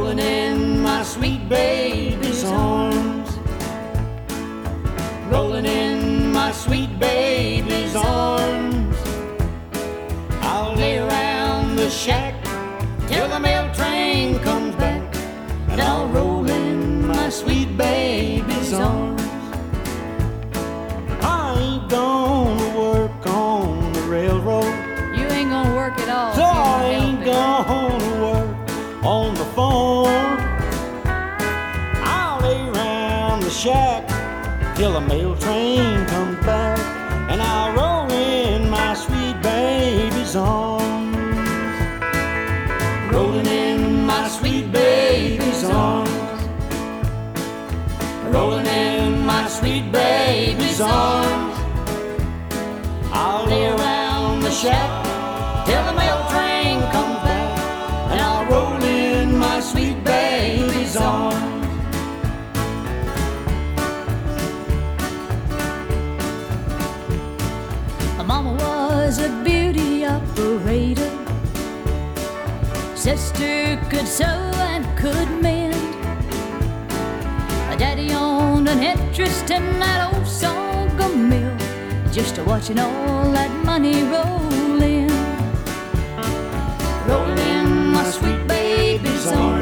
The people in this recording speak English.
rolling in my sweet baby's arms, rolling in my sweet baby's arms. I'll lay around the shack till the mail train comes back, and I'll roll in my sweet baby's arms. I ain't gonna work on the railroad. You ain't gonna work at all. So I ain't gonna work on the farm. I'll lay around the shack till the mail train comes back, and I'll roll in my sweet baby's arms, rolling in my sweet baby's arms, rolling in my sweet baby's arms. I'll lay around the shack till the mail train comes back, and I'll roll in my sweet baby's arms. My mama was a beauty operator. Sister could sew and could mend. My daddy owned an interest in that old sorghum mill, just watching all that money roll in. Rolling in my sweet baby's arms,